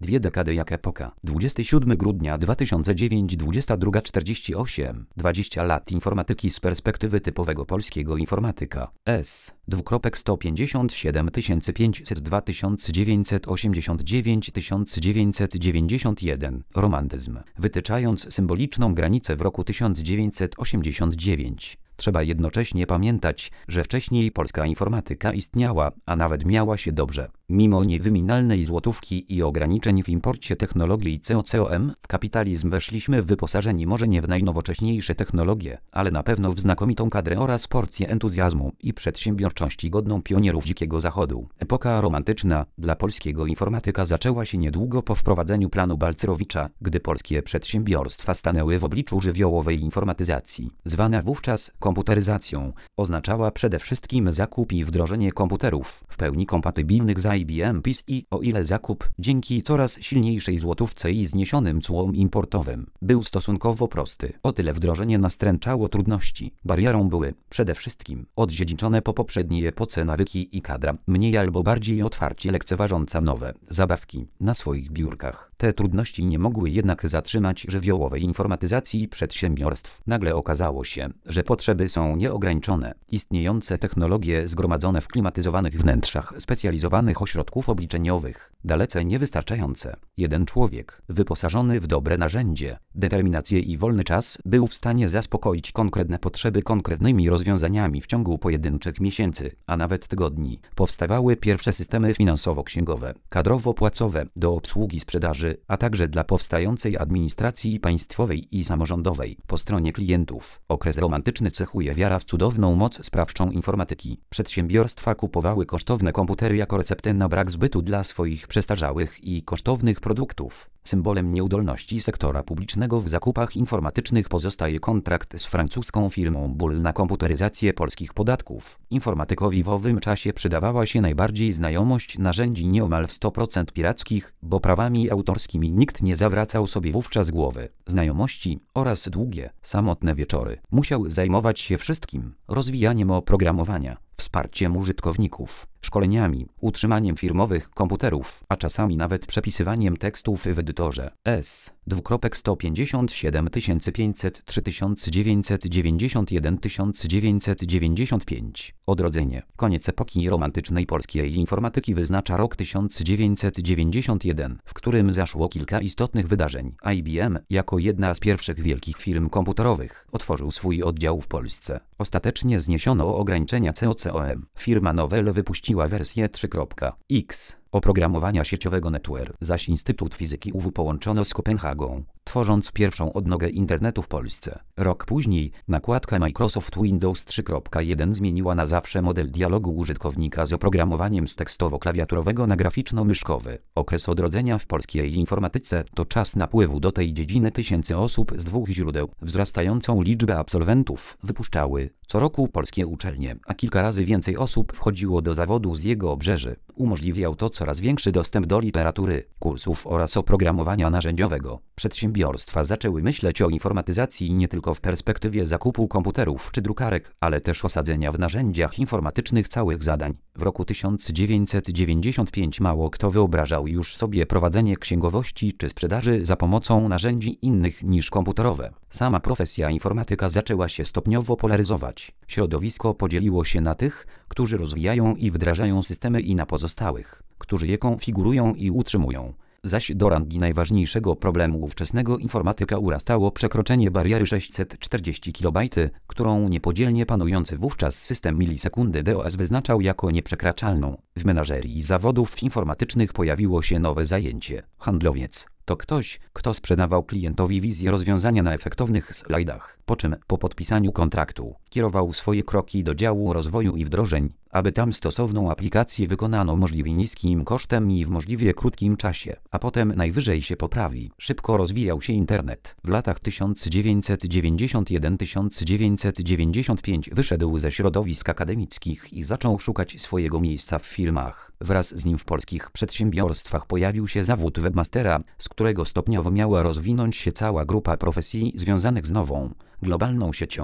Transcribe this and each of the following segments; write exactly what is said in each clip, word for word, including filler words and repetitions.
Dwie dekady jak epoka. dwudziestego siódmego grudnia dwa tysiące dziewiątego, dwudziesta druga czterdzieści osiem. dwadzieścia lat informatyki z perspektywy typowego polskiego informatyka. S. Dwukropek sto pięćdziesiąt siedem tysięcy pięćset dwa tysiące dziewięćset osiemdziesiąt dziewięć tysiące dziewięćset dziewięćdziesiąt jeden. Romantyzm. Wytyczając symboliczną granicę w roku tysiąc dziewięćset osiemdziesiątym dziewiątym. Trzeba jednocześnie pamiętać, że wcześniej polska informatyka istniała, a nawet miała się dobrze. Mimo niewyminalnej złotówki i ograniczeń w imporcie technologii COCOM, w kapitalizm weszliśmy wyposażeni może nie w najnowocześniejsze technologie, ale na pewno w znakomitą kadrę oraz porcję entuzjazmu i przedsiębiorczości godną pionierów dzikiego zachodu. Epoka romantyczna dla polskiego informatyka zaczęła się niedługo po wprowadzeniu planu Balcerowicza, gdy polskie przedsiębiorstwa stanęły w obliczu żywiołowej informatyzacji. Zwana wówczas komputeryzacją, oznaczała przede wszystkim zakup i wdrożenie komputerów w pełni kompatybilnych z I B M P C I, o ile zakup, dzięki coraz silniejszej złotówce i zniesionym cłom importowym, był stosunkowo prosty. O tyle wdrożenie nastręczało trudności. Barierą były, przede wszystkim, odziedziczone po poprzedniej epoce nawyki i kadra, mniej albo bardziej otwarcie lekceważąca nowe zabawki na swoich biurkach. Te trudności nie mogły jednak zatrzymać żywiołowej informatyzacji przedsiębiorstw. Nagle okazało się, że potrzeby są nieograniczone. Istniejące technologie zgromadzone w klimatyzowanych wnętrzach specjalizowanych ośrodków obliczeniowych, dalece niewystarczające. Jeden człowiek, wyposażony w dobre narzędzie, determinację i wolny czas, był w stanie zaspokoić konkretne potrzeby konkretnymi rozwiązaniami w ciągu pojedynczych miesięcy, a nawet tygodni. Powstawały pierwsze systemy finansowo-księgowe, kadrowo-płacowe do obsługi sprzedaży, a także dla powstającej administracji państwowej i samorządowej po stronie klientów. Okres romantyczny cechuje wiara w cudowną moc sprawczą informatyki. Przedsiębiorstwa kupowały kosztowne komputery jako receptę na brak zbytu dla swoich przestarzałych i kosztownych produktów. Symbolem nieudolności sektora publicznego w zakupach informatycznych pozostaje kontrakt z francuską firmą Bull na komputeryzację polskich podatków. Informatykowi w owym czasie przydawała się najbardziej znajomość narzędzi nieomal w sto procent pirackich, bo prawami autorskimi nikt nie zawracał sobie wówczas głowy. Znajomości oraz długie, samotne wieczory. Musiał zajmować się wszystkim: rozwijaniem oprogramowania, wsparciem użytkowników, szkoleniami, utrzymaniem firmowych komputerów, a czasami nawet przepisywaniem tekstów w edytorze. S. Dwukropek sto pięćdziesiąt siedem tysięcy pięćset trzy tysiące dziewięćset dziewięćdziesiąt jeden tysiące dziewięćset dziewięćdziesiąt pięć. Odrodzenie. Koniec epoki romantycznej polskiej informatyki wyznacza rok tysiąc dziewięćset dziewięćdziesiąty pierwszy, w którym zaszło kilka istotnych wydarzeń. I B M, jako jedna z pierwszych wielkich firm komputerowych, otworzył swój oddział w Polsce. Ostatecznie zniesiono ograniczenia COCOM. Firma Novell wypuściła wersję trzy kropka x oprogramowania sieciowego NetWare, zaś Instytut Fizyki U W połączono z Kopenhagą, tworząc pierwszą odnogę internetu w Polsce. Rok później nakładka Microsoft Windows trzy kropka jeden zmieniła na zawsze model dialogu użytkownika z oprogramowaniem z tekstowo-klawiaturowego na graficzno-myszkowy. Okres odrodzenia w polskiej informatyce to czas napływu do tej dziedziny tysięcy osób z dwóch źródeł. Wzrastającą liczbę absolwentów wypuszczały co roku polskie uczelnie, a kilka razy więcej osób wchodziło do zawodu z jego obrzeży. Umożliwiał to coraz większy dostęp do literatury, kursów oraz oprogramowania narzędziowego. Przedsiębiorstwa zaczęły myśleć o informatyzacji nie tylko w perspektywie zakupu komputerów czy drukarek, ale też osadzenia w narzędziach informatycznych całych zadań. W roku tysiąc dziewięćset dziewięćdziesiątym piątym mało kto wyobrażał już sobie prowadzenie księgowości czy sprzedaży za pomocą narzędzi innych niż komputerowe. Sama profesja informatyka zaczęła się stopniowo polaryzować. Środowisko podzieliło się na tych, którzy rozwijają i wdrażają systemy, i na pozostałych, którzy je konfigurują i utrzymują. Zaś do rangi najważniejszego problemu ówczesnego informatyka urastało przekroczenie bariery sześćset czterdzieści kilobajtów, którą niepodzielnie panujący wówczas system milisekundy D O S wyznaczał jako nieprzekraczalną. W menażerii zawodów informatycznych pojawiło się nowe zajęcie – handlowiec. To ktoś, kto sprzedawał klientowi wizję rozwiązania na efektownych slajdach, po czym po podpisaniu kontraktu kierował swoje kroki do działu rozwoju i wdrożeń, aby tam stosowną aplikację wykonano możliwie niskim kosztem i w możliwie krótkim czasie, a potem najwyżej się poprawi. Szybko rozwijał się internet. W latach tysiąc dziewięćset dziewięćdziesiątym pierwszym do tysiąc dziewięćset dziewięćdziesiątego piątego wyszedł ze środowisk akademickich i zaczął szukać swojego miejsca w firmach. Wraz z nim w polskich przedsiębiorstwach pojawił się zawód webmastera, z którego stopniowo miała rozwinąć się cała grupa profesji związanych z nową, globalną siecią.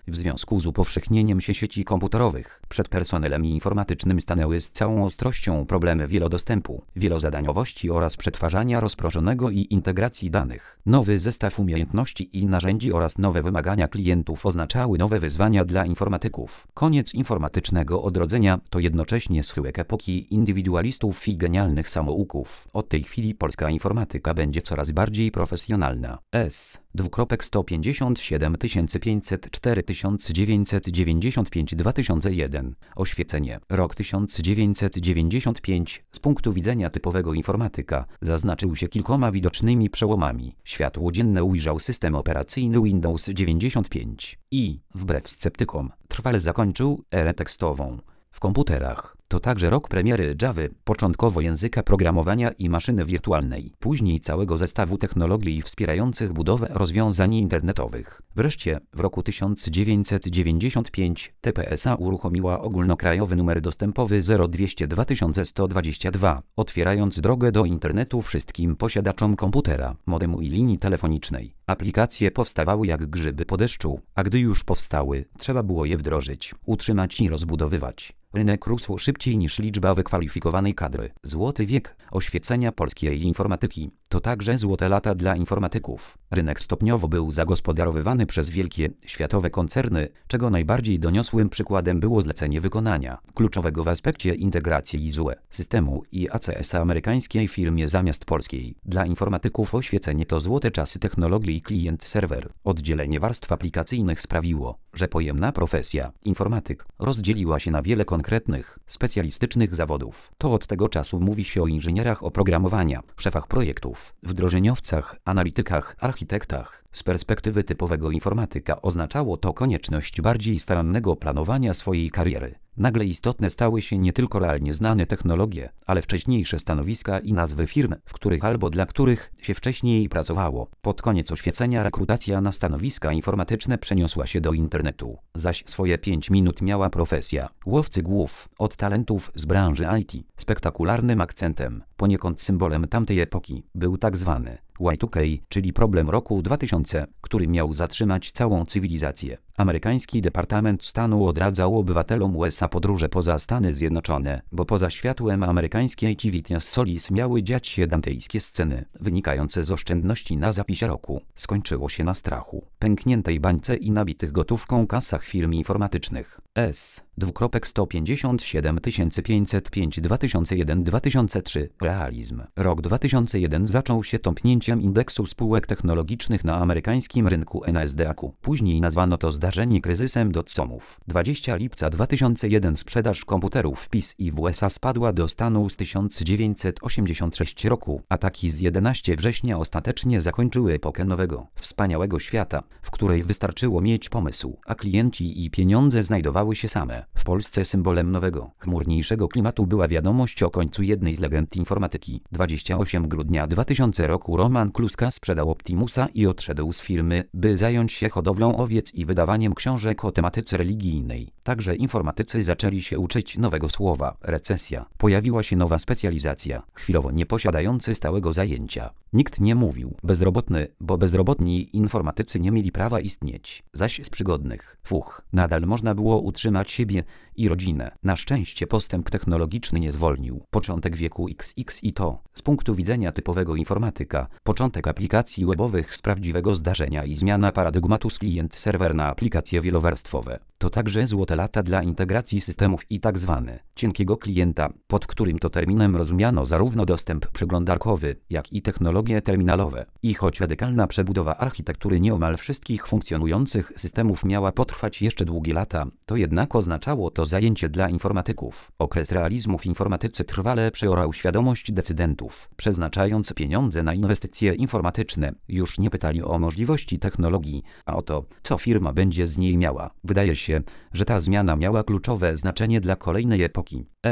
W związku z upowszechnieniem się sieci komputerowych, przed personelem informatycznym stanęły z całą ostrością problemy wielodostępu, wielozadaniowości oraz przetwarzania rozproszonego i integracji danych. Nowy zestaw umiejętności i narzędzi oraz nowe wymagania klientów oznaczały nowe wyzwania dla informatyków. Koniec informatycznego odrodzenia to jednocześnie schyłek epoki indywidualistów i genialnych samouków. Od tej chwili polska informatyka będzie coraz bardziej profesjonalna. S. Dwukropek sto pięćdziesiąt siedem tysięcy pięćset cztery tysiące dziewięćset dziewięćdziesiąt pięć dwa tysiące jeden. Oświecenie. Rok tysiąc dziewięćset dziewięćdziesiąt pięć z punktu widzenia typowego informatyka zaznaczył się kilkoma widocznymi przełomami. Światło dzienne ujrzał system operacyjny Windows dziewięćdziesiąt pięć i, wbrew sceptykom, trwale zakończył erę tekstową w komputerach. To także rok premiery Javy, początkowo języka programowania i maszyny wirtualnej, później całego zestawu technologii wspierających budowę rozwiązań internetowych. Wreszcie, w roku tysiąc dziewięćset dziewięćdziesiąt pięć T P S A uruchomiła ogólnokrajowy numer dostępowy zero dwieście dwa tysiące sto dwadzieścia dwa, otwierając drogę do internetu wszystkim posiadaczom komputera, modemu i linii telefonicznej. Aplikacje powstawały jak grzyby po deszczu, a gdy już powstały, trzeba było je wdrożyć, utrzymać i rozbudowywać. Rynek rósł szybciej niż liczba wykwalifikowanej kadry. Złoty wiek oświecenia polskiej informatyki to także złote lata dla informatyków. Rynek stopniowo był zagospodarowywany przez wielkie, światowe koncerny, czego najbardziej doniosłym przykładem było zlecenie wykonania kluczowego w aspekcie integracji I Z U E systemu i A C S amerykańskiej firmie zamiast polskiej. Dla informatyków oświecenie to złote czasy technologii klient-serwer. Oddzielenie warstw aplikacyjnych sprawiło, że pojemna profesja informatyk rozdzieliła się na wiele konkretnych, specjalistycznych zawodów. To od tego czasu mówi się o inżynierach oprogramowania, szefach projektów, wdrożeniowcach, analitykach, architektach. Z perspektywy typowego informatyka oznaczało to konieczność bardziej starannego planowania swojej kariery. Nagle istotne stały się nie tylko realnie znane technologie, ale wcześniejsze stanowiska i nazwy firm, w których albo dla których się wcześniej pracowało. Pod koniec oświecenia rekrutacja na stanowiska informatyczne przeniosła się do internetu, zaś swoje pięć minut miała profesja łowcy głów od talentów z branży I T. Spektakularnym akcentem, poniekąd symbolem tamtej epoki, był tak zwany Y dwa K, czyli problem roku dwa tysiące, który miał zatrzymać całą cywilizację. Amerykański Departament Stanu odradzał obywatelom U S A podróże poza Stany Zjednoczone, bo poza światłem amerykańskiej Civitas Solis miały dziać się dantejskie sceny, wynikające z oszczędności na zapisie roku. Skończyło się na strachu, pękniętej bańce i nabitych gotówką kasach firm informatycznych. S. Dwukropek sto pięćdziesiąt siedem tysięcy pięćset pięć dwa tysiące jeden dwa tysiące trzy. Realizm. Rok dwa tysiące jeden zaczął się tąpnięciem indeksu spółek technologicznych na amerykańskim rynku N A S D A Q. Później nazwano to zdarzenie kryzysem dotcomów. dwudziestego lipca dwa tysiące jeden sprzedaż komputerów w P I S i w U S A spadła do stanu z tysiąc dziewięćset osiemdziesiątego trzeciego roku. Ataki z jedenastego września ostatecznie zakończyły epokę nowego, wspaniałego świata, w której wystarczyło mieć pomysł, a klienci i pieniądze znajdowały się same. W Polsce symbolem nowego, chmurniejszego klimatu była wiadomość o końcu jednej z legend informatyki. dwudziestego ósmego grudnia dwa tysiące roku Roman Kluska sprzedał Optimusa i odszedł z firmy, by zająć się hodowlą owiec i wydawaniem książek o tematyce religijnej. Także informatycy zaczęli się uczyć nowego słowa – recesja. Pojawiła się nowa specjalizacja, chwilowo nie posiadający stałego zajęcia. Nikt nie mówił bezrobotny, bo bezrobotni informatycy nie mieli prawa istnieć. Zaś z przygodnych, fuch, nadal można było utrzymać siebie i rodzinę. Na szczęście postęp technologiczny nie zwolnił. Początek wieku X X i to, z punktu widzenia typowego informatyka, początek aplikacji webowych z prawdziwego zdarzenia i zmiana paradygmatu z klient-serwer na aplikacje wielowarstwowe. To także złote lata dla integracji systemów i tak zwany cienkiego klienta, pod którym to terminem rozumiano zarówno dostęp przeglądarkowy, jak i technologie terminalowe. I choć radykalna przebudowa architektury nieomal wszystkich funkcjonujących systemów miała potrwać jeszcze długie lata, to jednak oznaczało to zajęcie dla informatyków. Okres realizmu w informatyce trwale przeorał świadomość decydentów, przeznaczając pieniądze na inwestycje informatyczne. Już nie pytali o możliwości technologii, a o to, co firma będzie z niej miała. Wydaje się, że ta zmiana miała kluczowe znaczenie dla kolejnej epoki. S.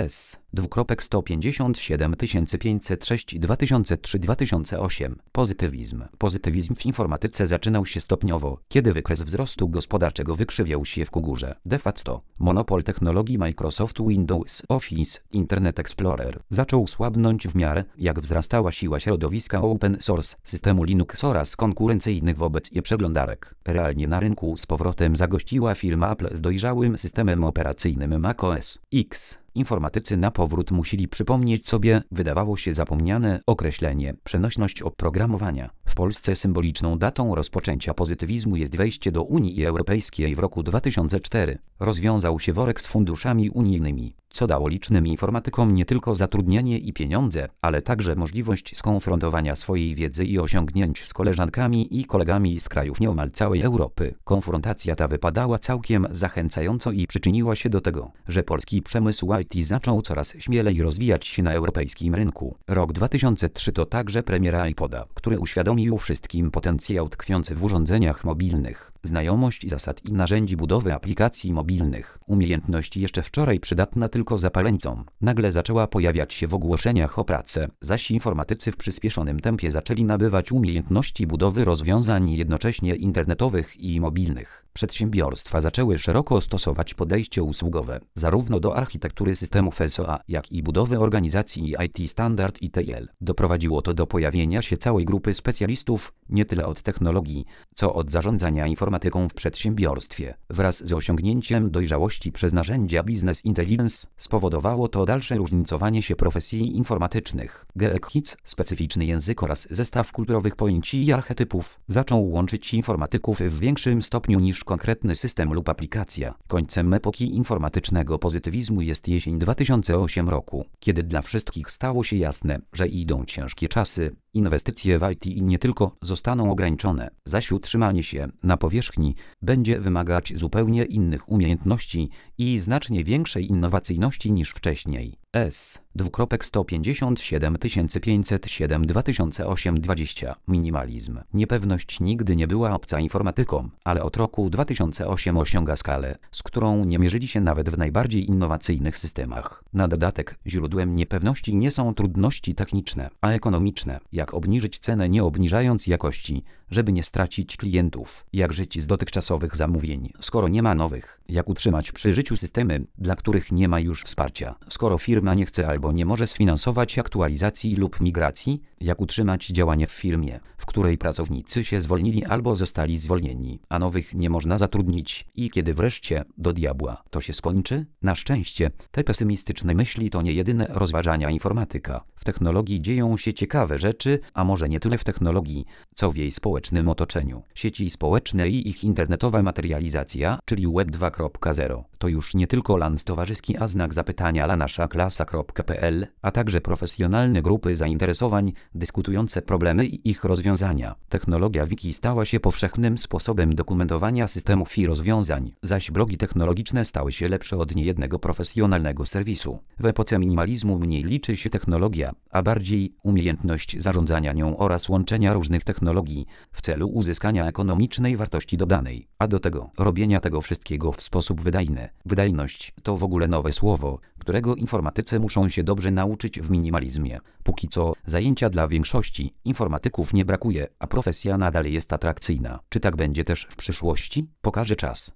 dwukropek sto pięćdziesiąt siedem tysięcy pięćset sześć dwa tysiące trzy dwa tysiące osiem. Pozytywizm. Pozytywizm w informatyce zaczynał się stopniowo, kiedy wykres wzrostu gospodarczego wykrzywiał się w górze. De facto, monopol technologii Microsoft Windows, Office, Internet Explorer zaczął słabnąć w miarę, jak wzrastała siła środowiska open source, systemu Linux oraz konkurencyjnych wobec je przeglądarek. Realnie na rynku z powrotem zagościła firma Apple z dojrzałym systemem operacyjnym macOS X. Informatycy na powrót musieli przypomnieć sobie, wydawało się zapomniane, określenie przenośność oprogramowania. W Polsce symboliczną datą rozpoczęcia pozytywizmu jest wejście do Unii Europejskiej w roku dwa tysiące czwartym. Rozwiązał się worek z funduszami unijnymi, co dało licznym informatykom nie tylko zatrudnienie i pieniądze, ale także możliwość skonfrontowania swojej wiedzy i osiągnięć z koleżankami i kolegami z krajów nieomal całej Europy. Konfrontacja ta wypadała całkiem zachęcająco i przyczyniła się do tego, że polski przemysł I T zaczął coraz śmielej rozwijać się na europejskim rynku. Rok dwa tysiące trzeci to także premiera iPoda, który uświadomił wszystkim potencjał tkwiący w urządzeniach mobilnych. Znajomość zasad i narzędzi budowy aplikacji mobilnych, umiejętność jeszcze wczoraj przydatna tylko zapaleńcom, nagle zaczęła pojawiać się w ogłoszeniach o pracę, zaś informatycy w przyspieszonym tempie zaczęli nabywać umiejętności budowy rozwiązań jednocześnie internetowych i mobilnych. Przedsiębiorstwa zaczęły szeroko stosować podejście usługowe, zarówno do architektury systemów S O A, jak i budowy organizacji I T Standard I T L. Doprowadziło to do pojawienia się całej grupy specjalistów, nie tyle od technologii, co od zarządzania informatyką w przedsiębiorstwie. Wraz z osiągnięciem dojrzałości przez narzędzia Business Intelligence spowodowało to dalsze różnicowanie się profesji informatycznych. G E C, specyficzny język oraz zestaw kulturowych pojęci i archetypów zaczął łączyć informatyków w większym stopniu niż konkretny system lub aplikacja. Końcem epoki informatycznego pozytywizmu jest jesień dwa tysiące ósmego roku, kiedy dla wszystkich stało się jasne, że idą ciężkie czasy. Inwestycje w I T nie tylko zostaną ograniczone, zaś utrzymanie się na powierzchni będzie wymagać zupełnie innych umiejętności i znacznie większej innowacyjności niż wcześniej. S. Dwukropek sto pięćdziesiąt siedem tysięcy pięćset siedem dwa tysiące osiem dwadzieścia. Minimalizm. Niepewność nigdy nie była obca informatykom, ale od roku dwa tysiące ósmego osiąga skalę, z którą nie mierzyli się nawet w najbardziej innowacyjnych systemach. Na dodatek, źródłem niepewności nie są trudności techniczne, a ekonomiczne. Jak obniżyć cenę nie obniżając jakości, żeby nie stracić klientów? Jak żyć z dotychczasowych zamówień, skoro nie ma nowych? Jak utrzymać przy życiu systemy, dla których nie ma już wsparcia, skoro firma nie chce albo nie może sfinansować aktualizacji lub migracji? Jak utrzymać działanie w firmie, w której pracownicy się zwolnili albo zostali zwolnieni, a nowych nie można zatrudnić? I kiedy wreszcie, do diabła, to się skończy? Na szczęście, te pesymistyczne myśli to nie jedyne rozważania informatyka. W technologii dzieją się ciekawe rzeczy, a może nie tyle w technologii, co w jej społecznym otoczeniu. Sieci społeczne i ich internetowa materializacja, czyli Web dwa kropka zero, to już nie tylko lans towarzyski, a znak zapytania la nasza klasa kropka p l, a także profesjonalne grupy zainteresowań dyskutujące problemy i ich rozwiązania. Technologia wiki stała się powszechnym sposobem dokumentowania systemów i rozwiązań, zaś blogi technologiczne stały się lepsze od niejednego profesjonalnego serwisu. W epoce minimalizmu mniej liczy się technologia, a bardziej umiejętność zarządzania nią oraz łączenia różnych technologii w celu uzyskania ekonomicznej wartości dodanej, a do tego robienia tego wszystkiego w sposób wydajny. Wydajność to w ogóle nowe słowo, którego informatycy muszą się dobrze nauczyć w minimalizmie. Póki co zajęcia dla większości informatyków nie brakuje, a profesja nadal jest atrakcyjna. Czy tak będzie też w przyszłości? Pokaże czas.